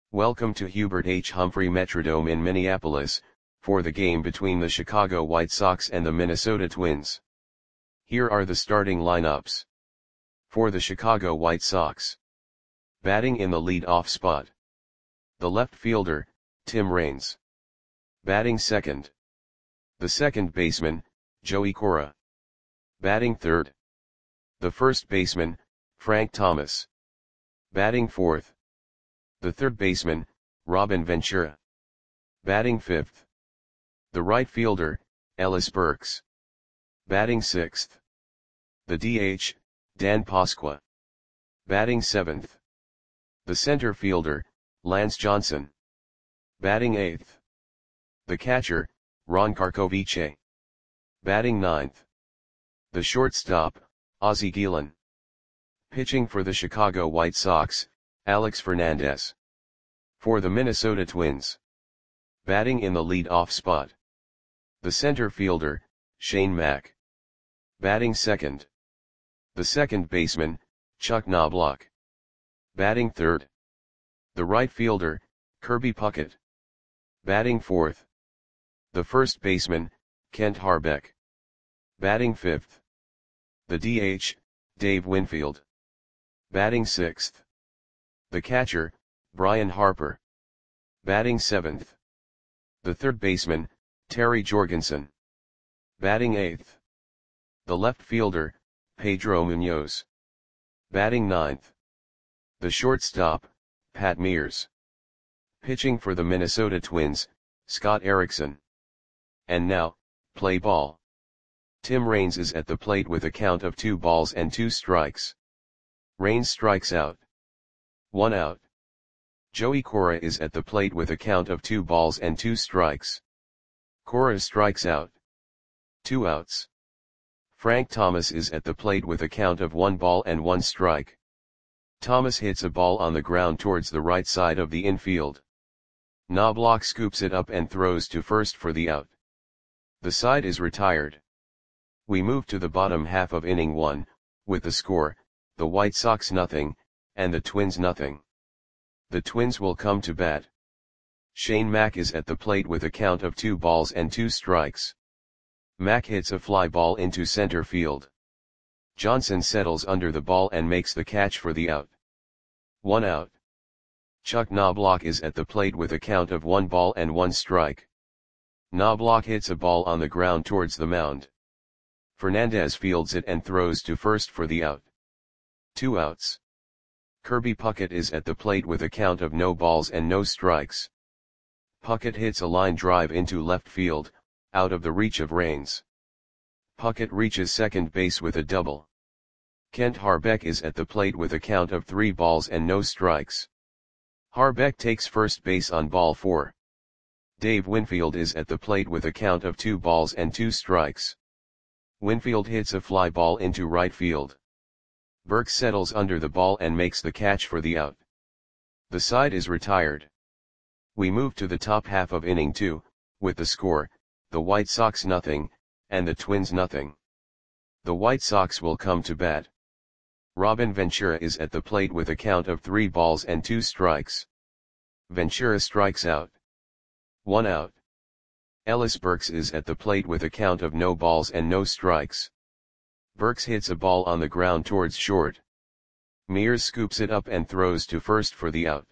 Welcome to Hubert H. Humphrey Metrodome in Minneapolis, for the game between the Chicago White Sox and the Minnesota Twins. Here are the starting lineups. For the Chicago White Sox. Batting in the lead-off spot. The left fielder, Tim Raines. Batting second. The second baseman, Joey Cora. Batting third. The first baseman, Frank Thomas. Batting fourth. The third baseman, Robin Ventura. Batting fifth. The right fielder, Ellis Burks. Batting sixth. The DH, Dan Pasqua. Batting seventh. The center fielder, Lance Johnson. Batting eighth. The catcher, Ron Karkovice. Batting ninth. The shortstop, Ozzie Guillen. Pitching for the Chicago White Sox, Alex Fernandez. For the Minnesota Twins. Batting in the lead-off spot. The center fielder, Shane Mack. Batting second. The second baseman, Chuck Knobloch. Batting third. The right fielder, Kirby Puckett. Batting fourth. The first baseman, Kent Harbeck. Batting fifth. The DH, Dave Winfield. Batting sixth. The catcher, Brian Harper. Batting seventh. The third baseman, Terry Jorgensen. Batting eighth. The left fielder, Pedro Munoz. Batting ninth. The shortstop, Pat Mears. Pitching for the Minnesota Twins, Scott Erickson. And now, play ball. Tim Raines is at the plate with a count of 2 balls and 2 strikes. Raines strikes out. 1 out. Joey Cora is at the plate with a count of 2 balls and 2 strikes. Cora strikes out. 2 outs. Frank Thomas is at the plate with a count of 1 ball and 1 strike. Thomas hits a ball on the ground towards the right side of the infield. Knobloch scoops it up and throws to first for the out. The side is retired. We move to the bottom half of inning 1, with the score, the White Sox 0, and the Twins 0. The Twins will come to bat. Shane Mack is at the plate with a count of 2 balls and 2 strikes. Mack hits a fly ball into center field. Johnson settles under the ball and makes the catch for the out. 1 out. Chuck Knobloch is at the plate with a count of 1 ball and 1 strike. Knobloch hits a ball on the ground towards the mound. Fernandez fields it and throws to first for the out. 2 outs. Kirby Puckett is at the plate with a count of no balls and no strikes. Puckett hits a line drive into left field, out of the reach of Raines. Puckett reaches second base with a double. Kent Harbeck is at the plate with a count of 3 balls and no strikes. Harbeck takes first base on ball 4. Dave Winfield is at the plate with a count of 2 balls and 2 strikes. Winfield hits a fly ball into right field. Burks settles under the ball and makes the catch for the out. The side is retired. We move to the top half of inning 2, with the score, the White Sox 0, and the Twins 0. The White Sox will come to bat. Robin Ventura is at the plate with a count of 3 balls and 2 strikes. Ventura strikes out. 1 out. Ellis Burks is at the plate with a count of no balls and no strikes. Burks hits a ball on the ground towards short. Mears scoops it up and throws to first for the out.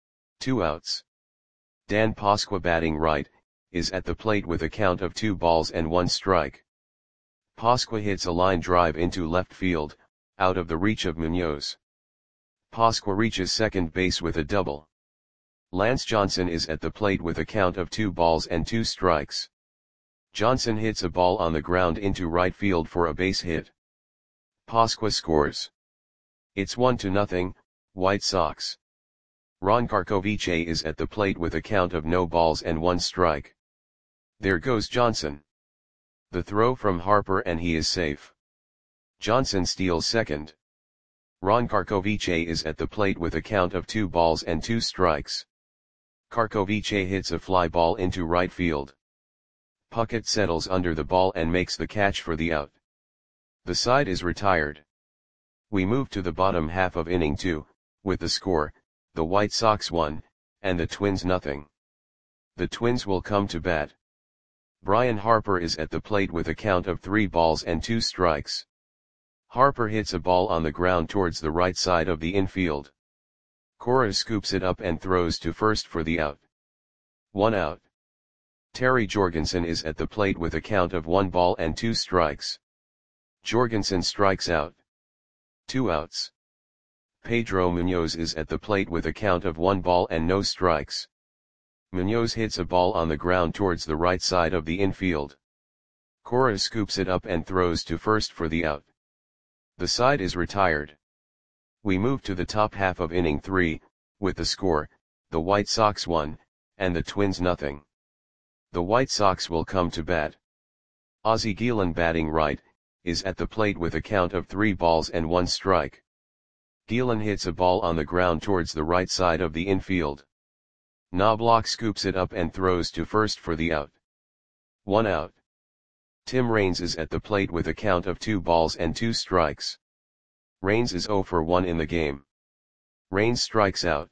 2 outs. Dan Pasqua, batting right, is at the plate with a count of 2 balls and 1 strike. Pasqua hits a line drive into left field, out of the reach of Munoz. Pasqua reaches second base with a double. Lance Johnson is at the plate with a count of 2 balls and 2 strikes. Johnson hits a ball on the ground into right field for a base hit. Pasqua scores. It's 1-0, White Sox. Ron Karkovice is at the plate with a count of no balls and 1 strike. There goes Johnson. The throw from Harper and he is safe. Johnson steals second. Ron Karkovice is at the plate with a count of 2 balls and 2 strikes. Karkovice hits a fly ball into right field. Puckett settles under the ball and makes the catch for the out. The side is retired. We move to the bottom half of inning 2, with the score, the White Sox 1, and the Twins nothing. The Twins will come to bat. Brian Harper is at the plate with a count of 3 balls and 2 strikes. Harper hits a ball on the ground towards the right side of the infield. Cora scoops it up and throws to first for the out. 1 out. Terry Jorgensen is at the plate with a count of 1 ball and 2 strikes. Jorgensen strikes out. 2 outs. Pedro Munoz is at the plate with a count of 1 ball and no strikes. Munoz hits a ball on the ground towards the right side of the infield. Cora scoops it up and throws to first for the out. The side is retired. We move to the top half of inning 3, with the score, the White Sox 1, and the Twins nothing. The White Sox will come to bat. Ozzie Guillen, batting right, is at the plate with a count of 3 balls and 1 strike. Guillen hits a ball on the ground towards the right side of the infield. Knobloch scoops it up and throws to first for the out. 1 out. Tim Raines is at the plate with a count of 2 balls and 2 strikes. Raines is 0 for 1 in the game. Raines strikes out.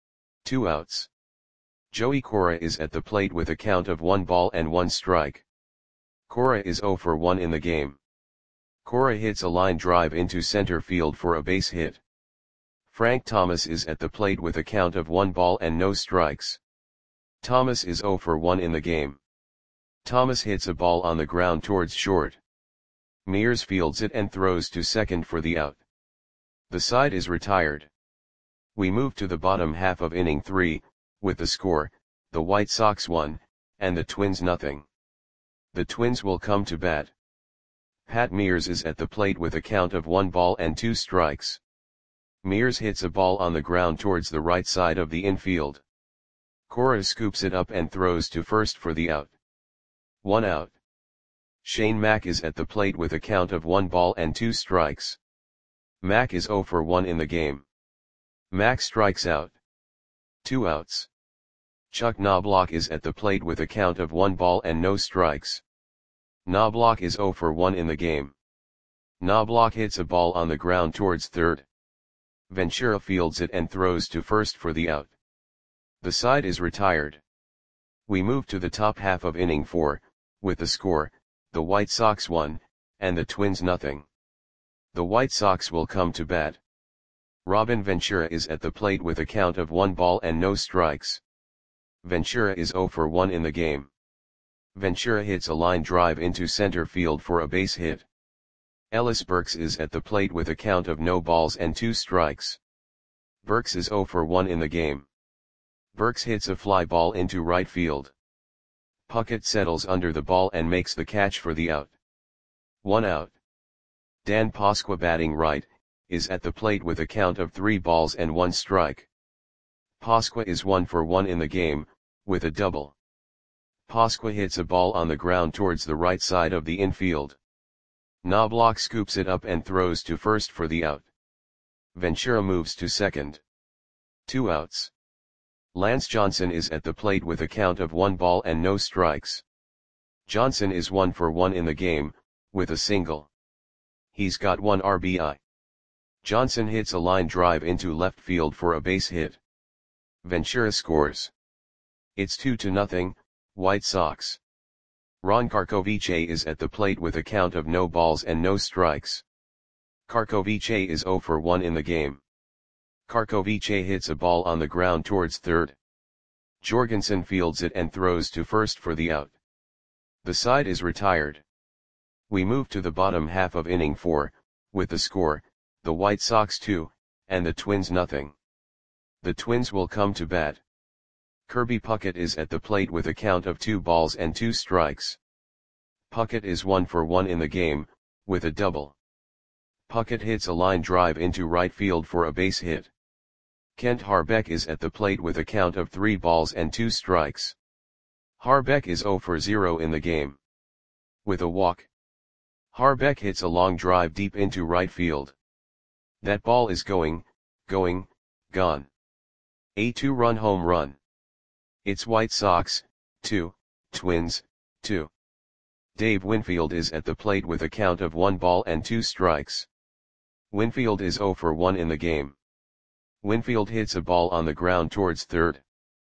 2 outs. Joey Cora is at the plate with a count of 1 ball and 1 strike. Cora is 0 for 1 in the game. Cora hits a line drive into center field for a base hit. Frank Thomas is at the plate with a count of 1 ball and no strikes. Thomas is 0 for 1 in the game. Thomas hits a ball on the ground towards short. Mears fields it and throws to second for the out. The side is retired. We move to the bottom half of inning 3, with the score, the White Sox 1, and the Twins nothing. The Twins will come to bat. Pat Mears is at the plate with a count of 1 ball and 2 strikes. Mears hits a ball on the ground towards the right side of the infield. Cora scoops it up and throws to first for the out. 1 out. Shane Mack is at the plate with a count of 1 ball and 2 strikes. Mack is 0 for 1 in the game. Mack strikes out. 2 outs. Chuck Knobloch is at the plate with a count of 1 ball and no strikes. Knobloch is 0 for 1 in the game. Knobloch hits a ball on the ground towards third. Ventura fields it and throws to first for the out. The side is retired. We move to the top half of inning 4, with the score, the White Sox 1, and the Twins nothing. The White Sox will come to bat. Robin Ventura is at the plate with a count of 1 ball and no strikes. Ventura is 0 for 1 in the game. Ventura hits a line drive into center field for a base hit. Ellis Burks is at the plate with a count of no balls and 2 strikes. Burks is 0 for 1 in the game. Burks hits a fly ball into right field. Puckett settles under the ball and makes the catch for the out. 1 out. Dan Pasqua, batting right, is at the plate with a count of 3 balls and 1 strike. Pasqua is 1 for 1 in the game, with a double. Pasqua hits a ball on the ground towards the right side of the infield. Knobloch scoops it up and throws to first for the out. Ventura moves to second. 2 outs. Lance Johnson is at the plate with a count of 1 ball and no strikes. Johnson is 1 for 1 in the game, with a single. He's got 1 RBI. Johnson hits a line drive into left field for a base hit. Ventura scores. It's 2-0, White Sox. Ron Karkovice is at the plate with a count of no balls and no strikes. Karkovice is 0 for 1 in the game. Karkovice hits a ball on the ground towards third. Jorgensen fields it and throws to first for the out. The side is retired. We move to the bottom half of inning 4, with the score, the White Sox 2, and the Twins nothing. The Twins will come to bat. Kirby Puckett is at the plate with a count of 2 balls and 2 strikes. Puckett is 1 for 1 in the game, with a double. Puckett hits a line drive into right field for a base hit. Kent Harbeck is at the plate with a count of 3 balls and 2 strikes. Harbeck is 0 for 0 in the game. With a walk. Harbeck hits a long drive deep into right field. That ball is going, gone. A 2-run home run. It's White Sox, 2, Twins, 2. Dave Winfield is at the plate with a count of 1 ball and 2 strikes. Winfield is 0 for 1 in the game. Winfield hits a ball on the ground towards third.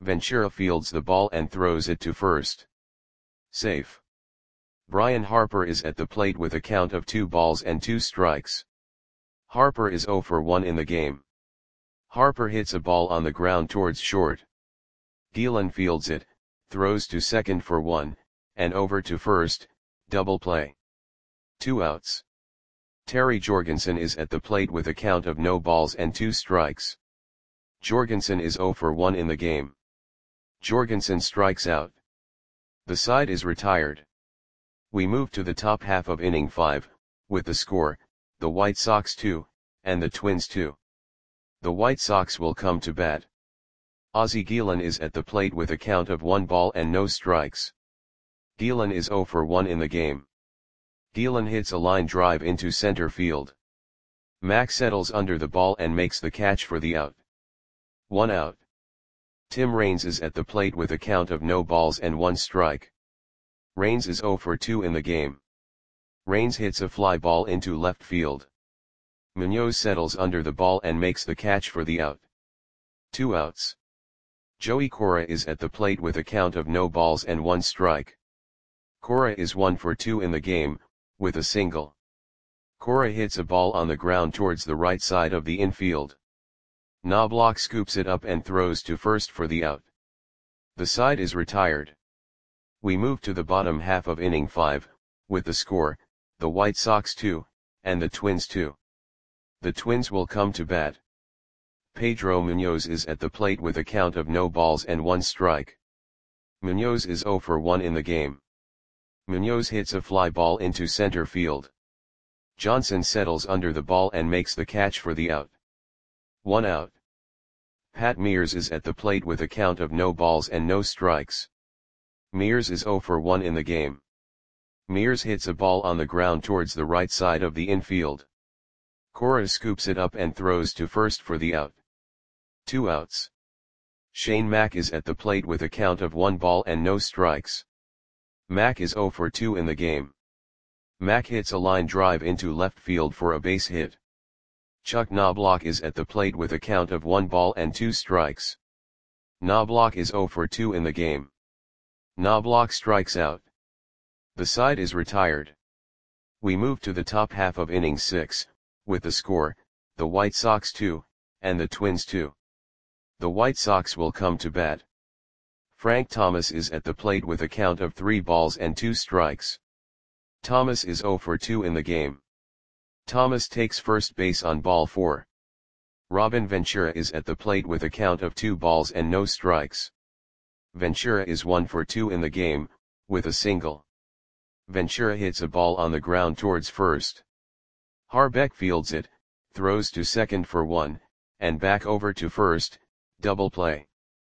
Ventura fields the ball and throws it to first. Safe. Brian Harper is at the plate with a count of 2 balls and 2 strikes. Harper is 0 for 1 in the game. Harper hits a ball on the ground towards short. Gielan fields it, throws to second for 1, and over to first, double play. 2 outs. Terry Jorgensen is at the plate with a count of no balls and 2 strikes. Jorgensen is 0 for 1 in the game. Jorgensen strikes out. The side is retired. We move to the top half of inning 5, with the score, the White Sox 2, and the Twins 2. The White Sox will come to bat. Ozzie Gielan is at the plate with a count of 1 ball and no strikes. Gielan is 0 for 1 in the game. Gielan hits a line drive into center field. Mack settles under the ball and makes the catch for the out. 1 out. Tim Raines is at the plate with a count of no balls and 1 strike. Raines is 0 for 2 in the game. Raines hits a fly ball into left field. Munoz settles under the ball and makes the catch for the out. 2 outs. Joey Cora is at the plate with a count of no balls and 1 strike. Cora is 1 for 2 in the game, with a single. Cora hits a ball on the ground towards the right side of the infield. Knobloch scoops it up and throws to first for the out. The side is retired. We move to the bottom half of inning 5, with the score, the White Sox 2, and the Twins 2. The Twins will come to bat. Pedro Munoz is at the plate with a count of no balls and 1 strike. Munoz is 0 for 1 in the game. Munoz hits a fly ball into center field. Johnson settles under the ball and makes the catch for the out. 1 out. Pat Mears is at the plate with a count of no balls and no strikes. Mears is 0 for 1 in the game. Mears hits a ball on the ground towards the right side of the infield. Cora scoops it up and throws to first for the out. 2 outs. Shane Mack is at the plate with a count of 1 ball and no strikes. Mack is 0 for 2 in the game. Mack hits a line drive into left field for a base hit. Chuck Knobloch is at the plate with a count of 1 ball and 2 strikes. Knobloch is 0 for 2 in the game. Knobloch strikes out. The side is retired. We move to the top half of inning 6, with the score, the White Sox 2, and the Twins 2. The White Sox will come to bat. Frank Thomas is at the plate with a count of 3 balls and 2 strikes. Thomas is 0 for 2 in the game. Thomas takes first base on ball 4. Robin Ventura is at the plate with a count of 2 balls and no strikes. Ventura is 1 for 2 in the game, with a single. Ventura hits a ball on the ground towards first. Harbeck fields it, throws to second for 1, and back over to first, double play.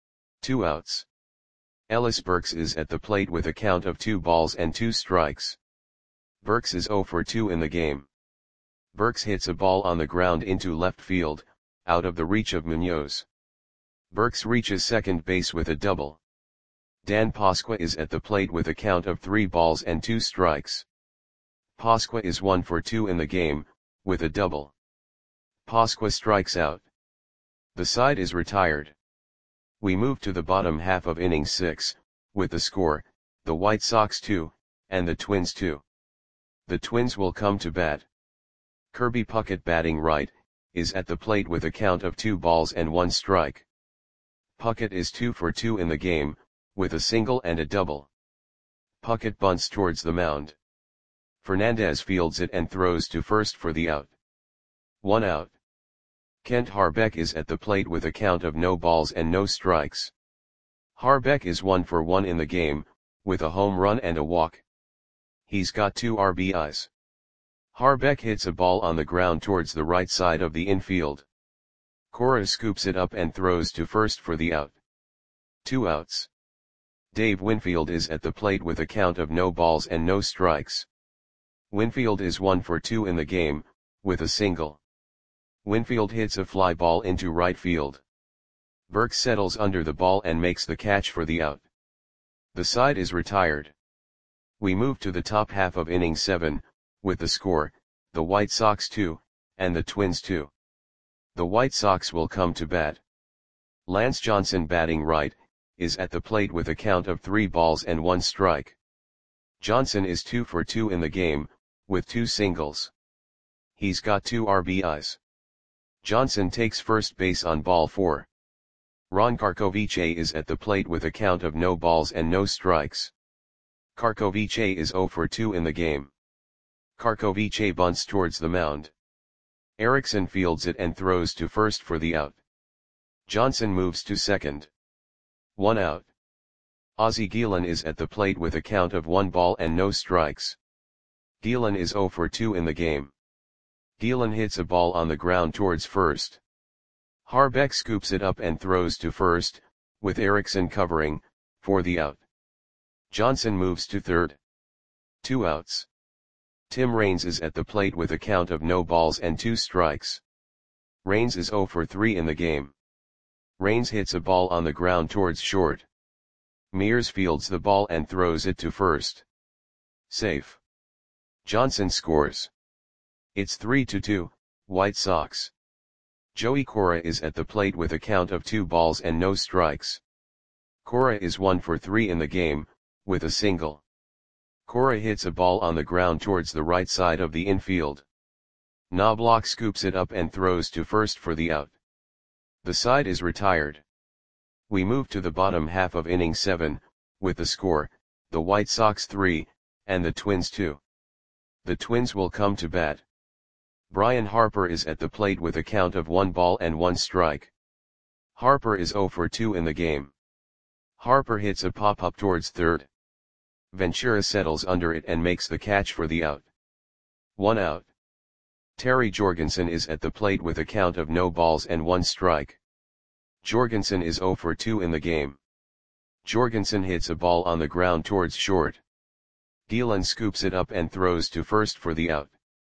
2 outs. Ellis Burks is at the plate with a count of 2 balls and 2 strikes. Burks is 0 for 2 in the game. Burks hits a ball on the ground into left field, out of the reach of Munoz. Burks reaches second base with a double. Dan Pasqua is at the plate with a count of 3 balls and 2 strikes. Pasqua is 1 for 2 in the game, with a double. Pasqua strikes out. The side is retired. We move to the bottom half of inning 6, with the score, the White Sox 2, and the Twins 2. The Twins will come to bat. Kirby Puckett batting right, is at the plate with a count of 2 balls and 1 strike. Puckett is 2 for 2 in the game, with a single and a double. Puckett bunts towards the mound. Fernandez fields it and throws to first for the out. 1 out. Kent Harbeck is at the plate with a count of no balls and no strikes. Harbeck is 1 for 1 in the game, with a home run and a walk. He's got 2 RBIs. Harbeck hits a ball on the ground towards the right side of the infield. Cora scoops it up and throws to first for the out. 2 outs. Dave Winfield is at the plate with a count of no balls and no strikes. Winfield is 1 for 2 in the game, with a single. Winfield hits a fly ball into right field. Burke settles under the ball and makes the catch for the out. The side is retired. We move to the top half of inning 7, with the score, the White Sox 2, and the Twins 2. The White Sox will come to bat. Lance Johnson batting right, is at the plate with a count of 3 balls and 1 strike. Johnson is 2 for 2 in the game, with 2 singles. He's got 2 RBIs. Johnson takes first base on ball 4. Ron Karkovice is at the plate with a count of no balls and no strikes. Karkovice is 0 for 2 in the game. Karkovice bunts towards the mound. Erickson fields it and throws to first for the out. Johnson moves to second. 1 out. Ozzie Guillen is at the plate with a count of 1 ball and no strikes. Guillen is 0 for 2 in the game. Guillen hits a ball on the ground towards first. Harbeck scoops it up and throws to first, with Erickson covering, for the out. Johnson moves to third. 2 outs. Tim Raines is at the plate with a count of no balls and 2 strikes. Raines is 0 for 3 in the game. Raines hits a ball on the ground towards short. Mears fields the ball and throws it to first. Safe. Johnson scores. It's 3-2, White Sox. Joey Cora is at the plate with a count of 2 balls and no strikes. Cora is 1 for 3 in the game, with a single. Cora hits a ball on the ground towards the right side of the infield. Knobloch scoops it up and throws to first for the out. The side is retired. We move to the bottom half of inning 7, with the score, the White Sox 3, and the Twins 2. The Twins will come to bat. Brian Harper is at the plate with a count of 1 ball and 1 strike. Harper is 0 for 2 in the game. Harper hits a pop-up towards third. Ventura settles under it and makes the catch for the out. 1 out. Terry Jorgensen is at the plate with a count of no balls and 1 strike. Jorgensen is 0 for 2 in the game. Jorgensen hits a ball on the ground towards short. Guillen scoops it up and throws to first for the out.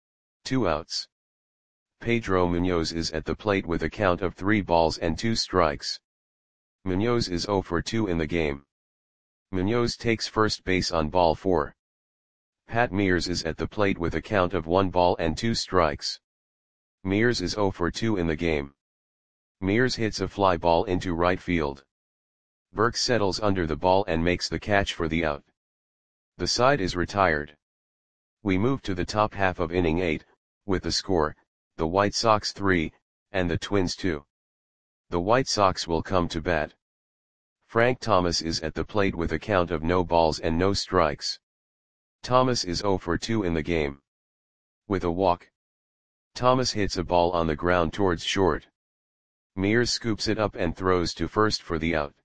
2 outs. Pedro Munoz is at the plate with a count of 3 balls and 2 strikes. Munoz is 0 for 2 in the game. Munoz takes first base on ball 4. Pat Mears is at the plate with a count of 1 ball and 2 strikes. Mears is 0 for 2 in the game. Mears hits a fly ball into right field. Burke settles under the ball and makes the catch for the out. The side is retired. We move to the top half of inning 8, with the score, the White Sox 3, and the Twins 2. The White Sox will come to bat. Frank Thomas is at the plate with a count of no balls and no strikes. Thomas is 0 for 2 in the game. With a walk. Thomas hits a ball on the ground towards short. Mears scoops it up and throws to first for the out.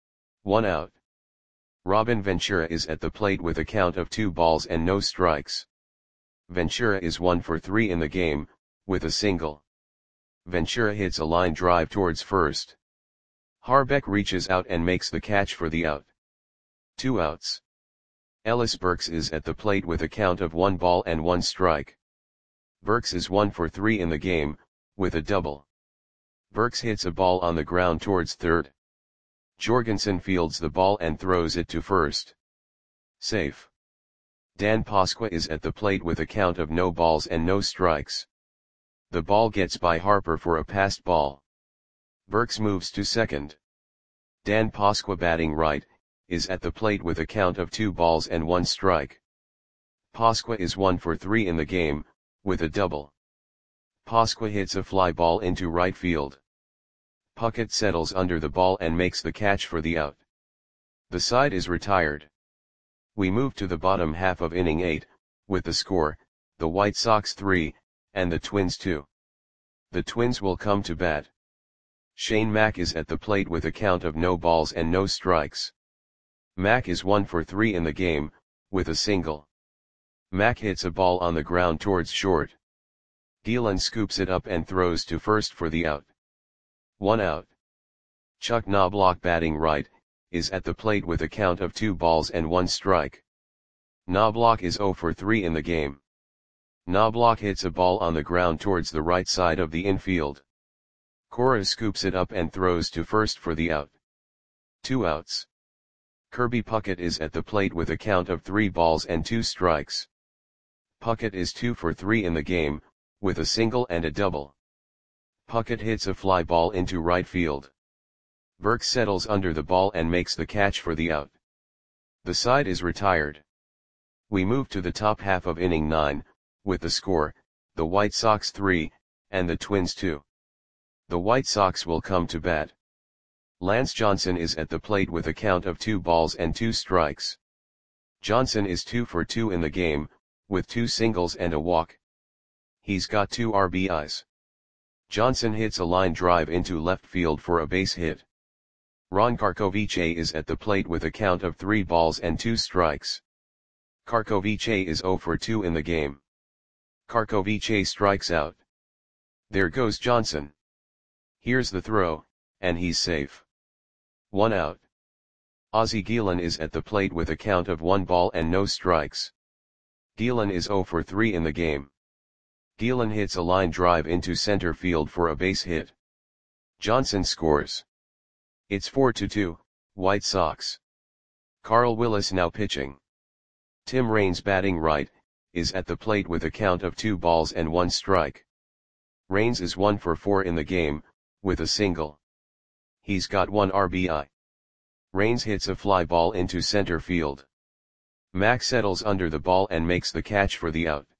1 out. Robin Ventura is at the plate with a count of 2 balls and no strikes. Ventura is 1 for 3 in the game, with a single. Ventura hits a line drive towards first. Harbeck reaches out and makes the catch for the out. 2 outs. Ellis Burks is at the plate with a count of 1 ball and 1 strike. Burks is 1 for 3 in the game, with a double. Burks hits a ball on the ground towards third. Jorgensen fields the ball and throws it to first. Safe. Dan Pasqua is at the plate with a count of no balls and no strikes. The ball gets by Harper for a passed ball. Burks moves to second. Dan Pasqua, batting right, is at the plate with a count of 2 balls and 1 strike. Pasqua is 1 for 3 in the game, with a double. Pasqua hits a fly ball into right field. Puckett settles under the ball and makes the catch for the out. The side is retired. We move to the bottom half of inning 8, with the score, the White Sox 3, and the Twins 2. The Twins will come to bat. Shane Mack is at the plate with a count of no balls and no strikes. Mack is 1 for 3 in the game, with a single. Mack hits a ball on the ground towards short. Guillen scoops it up and throws to first for the out. 1 out. Chuck Knobloch, batting right, is at the plate with a count of 2 balls and 1 strike. Knobloch is 0 for 3 in the game. Knobloch hits a ball on the ground towards the right side of the infield. Cora scoops it up and throws to first for the out. 2 outs. Kirby Puckett is at the plate with a count of 3 balls and 2 strikes. Puckett is 2 for 3 in the game, with a single and a double. Puckett hits a fly ball into right field. Burke settles under the ball and makes the catch for the out. The side is retired. We move to the top half of inning 9, with the score, the White Sox 3, and the Twins 2. The White Sox will come to bat. Lance Johnson is at the plate with a count of 2 balls and 2 strikes. Johnson is 2 for 2 in the game, with 2 singles and a walk. He's got 2 RBIs. Johnson hits a line drive into left field for a base hit. Ron Karkovice is at the plate with a count of 3 balls and 2 strikes. Karkovice is 0 for 2 in the game. Karkovice strikes out. There goes Johnson. Here's the throw, and he's safe. 1 out. Ozzie Guillen is at the plate with a count of 1 ball and no strikes. Guillen is 0 for 3 in the game. Guillen hits a line drive into center field for a base hit. Johnson scores. It's 4-2, White Sox. Carl Willis now pitching. Tim Raines batting right, is at the plate with a count of 2 balls and 1 strike. Raines is 1 for 4 in the game, with a single. He's got 1 RBI. Raines hits a fly ball into center field. Mack settles under the ball and makes the catch for the out.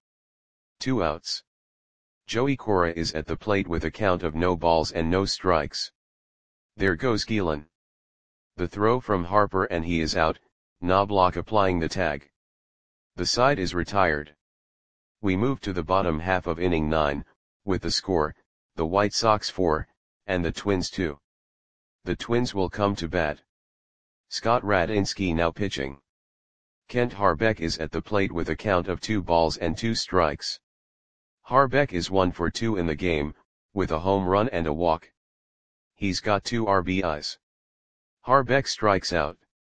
2 outs. Joey Cora is at the plate with a count of no balls and no strikes. There goes Guillen. The throw from Harper and he is out, Knobloch applying the tag. The side is retired. We move to the bottom half of inning 9, with the score, the White Sox 4, and the Twins 2. The Twins will come to bat. Scott Radinsky now pitching. Kent Harbeck is at the plate with a count of 2 balls and 2 strikes. Harbeck is 1 for 2 in the game, with a home run and a walk. He's got 2 RBIs. Harbeck strikes out.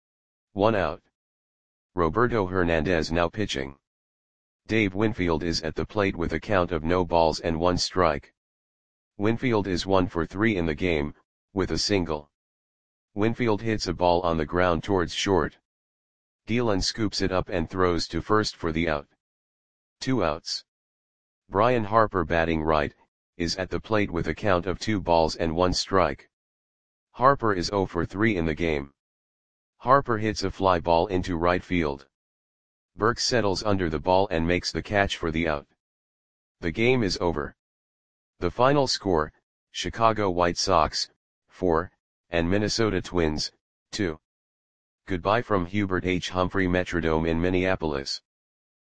1 out. Roberto Hernandez now pitching. Dave Winfield is at the plate with a count of no balls and 1 strike. Winfield is 1 for 3 in the game, with a single. Winfield hits a ball on the ground towards short. Guillen scoops it up and throws to first for the out. 2 outs. Brian Harper batting right, is at the plate with a count of 2 balls and 1 strike. Harper is 0 for 3 in the game. Harper hits a fly ball into right field. Burke settles under the ball and makes the catch for the out. The game is over. The final score, Chicago White Sox, 4, and Minnesota Twins, 2. Goodbye from Hubert H. Humphrey Metrodome in Minneapolis.